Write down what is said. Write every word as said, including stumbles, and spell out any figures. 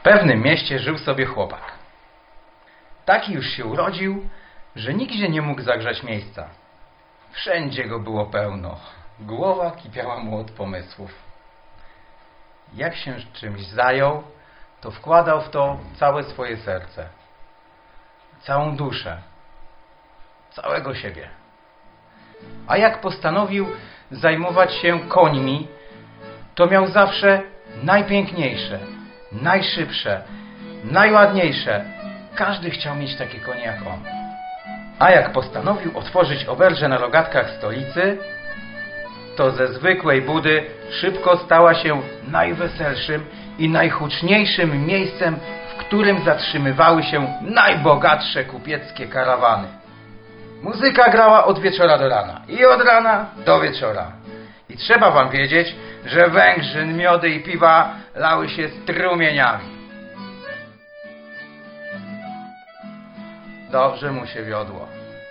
pewnym mieście żył sobie chłopak. Taki już się urodził, że nigdzie nie mógł zagrzać miejsca. Wszędzie go było pełno. Głowa kipiała mu od pomysłów. Jak się czymś zajął, to wkładał w to całe swoje serce, całą duszę, całego siebie. A jak postanowił zajmować się końmi, to miał zawsze najpiękniejsze, najszybsze, najładniejsze. Każdy chciał mieć takie konie jak on. A jak postanowił otworzyć oberżę na rogatkach stolicy, to ze zwykłej budy szybko stała się najweselszym i najhuczniejszym miejscem, w którym zatrzymywały się najbogatsze kupieckie karawany. Muzyka grała od wieczora do rana i od rana do wieczora. I trzeba wam wiedzieć, że węgrzyn, miody i piwa lały się strumieniami. Dobrze mu się wiodło.